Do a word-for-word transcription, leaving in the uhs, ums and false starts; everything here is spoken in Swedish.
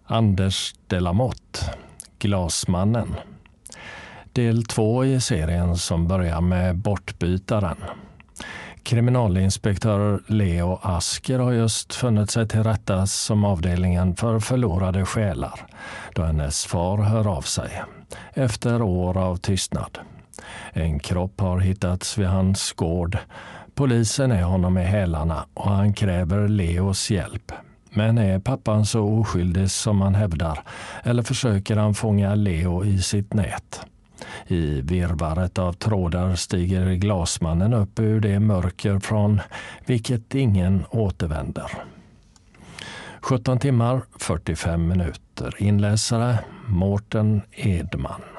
Anders Delamotte, Glasmannen. Del två i serien som börjar med Bortbytaren. Kriminalinspektör Leo Asker har just funnit sig till rätta som avdelningen för förlorade själar då hennes far hör av sig efter år av tystnad. En kropp har hittats vid hans gård. Polisen är honom i hälarna och han kräver Leos hjälp. Men är pappan så oskyldig som han hävdar, eller försöker han fånga Leo i sitt nät? I virvaret av trådar stiger Glasmannen upp ur det mörker från vilket ingen återvänder. sjutton timmar, fyrtiofem minuter. Inläsare Mårten Edman.